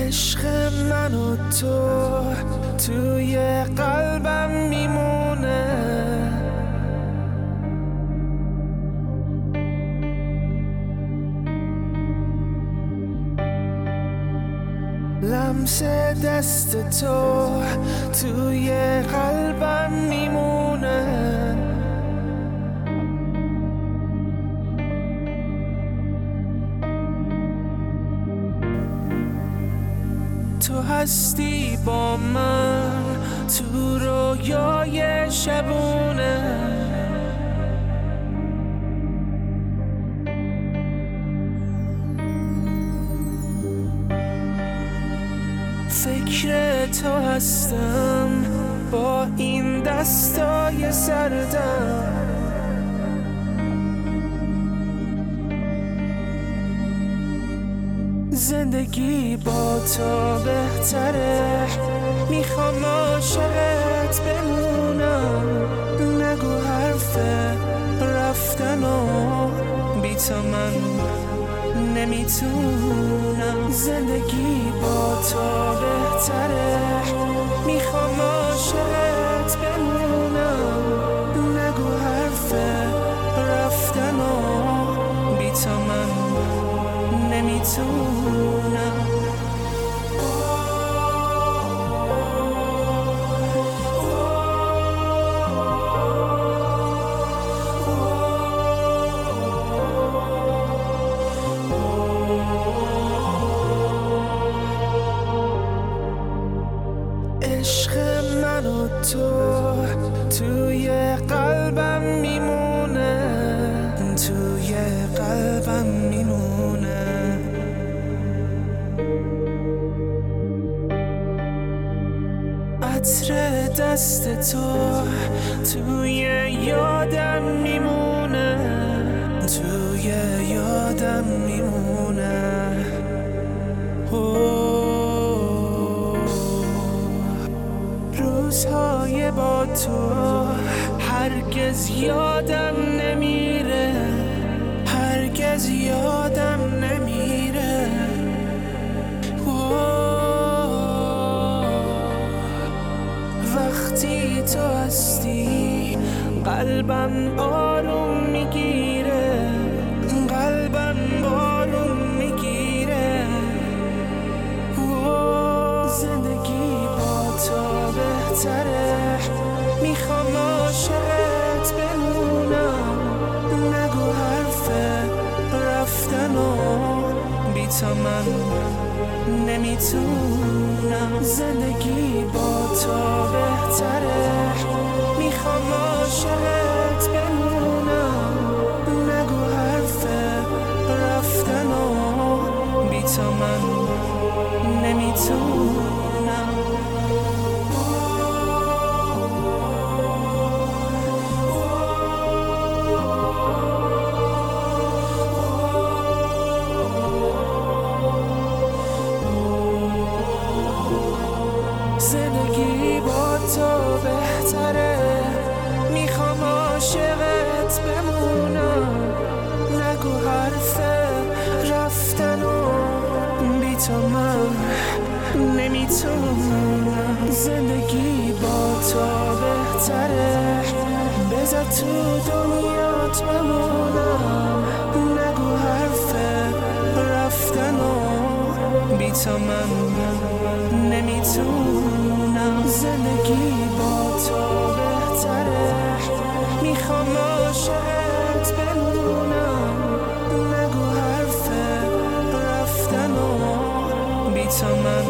عشق من و تو توی قلبم میمونه، لمس دست تو توی قلبم میمونه. تو هستی با من تو رویای شبونه، فکر تو هستم با این دستای سردم، زندگی با تو بهتره، میخوام عاشقت بمونم. نگو حرف رفتن و بی تو من نمیتونم. زندگی با تو بهتره، میخوام عاشقت بمونم. نگو حرف رفتن و بی تو من نمیتونم. عشق من و تو توی قلبم میمونه، توی قلبم میمونه. عطر دست تو توی یادم میمونه، توی یادم میمونه. روزهای با تو هرگز یادم نمیره، هرگز یادم نمیره. وقتی تو هستی قلبم آروم میگیره، قلبم آروم میگیره. زندگی با تو بهتره، میخوام عاشقت بمونم. نگو حرف رفتن و بی تو من نمیتونم. زندگی با تو بهتره، میخوام عاشقت بمونم. نگو حرف رفتن و بی تو من نمیتونم. زندگی با تو بهتره، میخوام عاشقت بمونم. نگو حرف رفتن و بی تو من نمیتونم. زندگی با تو بهتره، بذار تو دنیات بمونم. نگو حرف رفتن و بی تو من نمیتونم. زندگی با تو بهتره، میخوام عاشقت بمونم. نگو حرف رفتن و بی تو من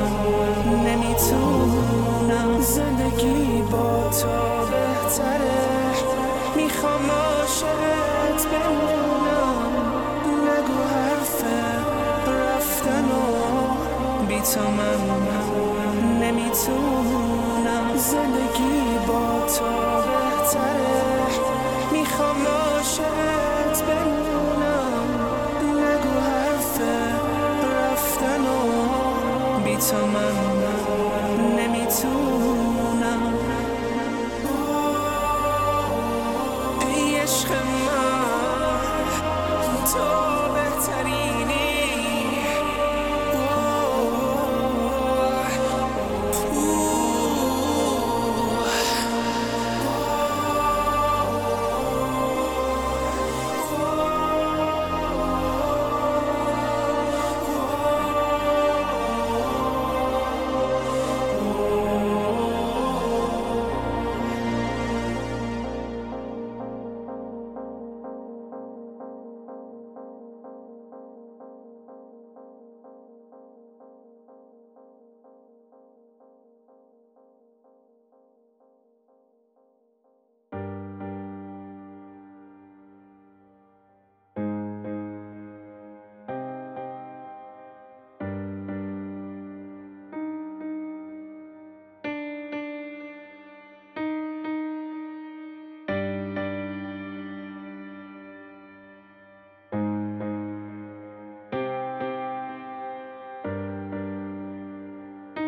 نمیتونم. زندگی با تو بهتره، میخوام عاشقت بمونم. نگو حرف رفتن و بی تو من نمیتونم. زندگی با تو بهتره، میخوام عاشقت بمونم.